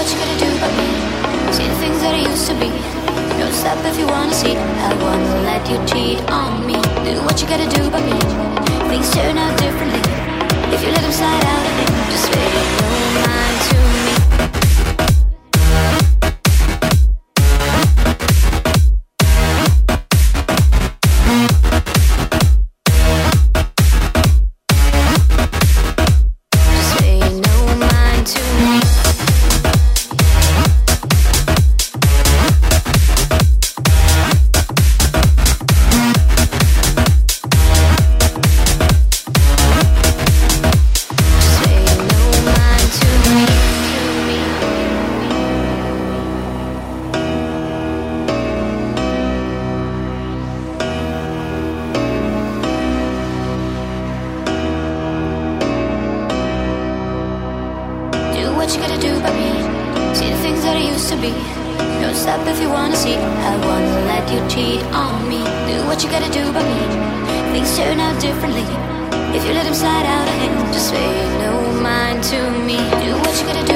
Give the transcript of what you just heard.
what you gotta do but me. See the things that I used to be. Don't stop if you wanna see. I wanna let you cheat on me. Do what you gotta do but me. Things turn out differently if you let them slide out of it. Just pay no mind to me. What you gotta do by me. See the things that I used to be. Don't stop if you wanna see. I wanna let you cheat on me. Do what you gotta do by me. Things turn out differently if you let them slide out of hand. Just pay no mind to me. Do what you gotta do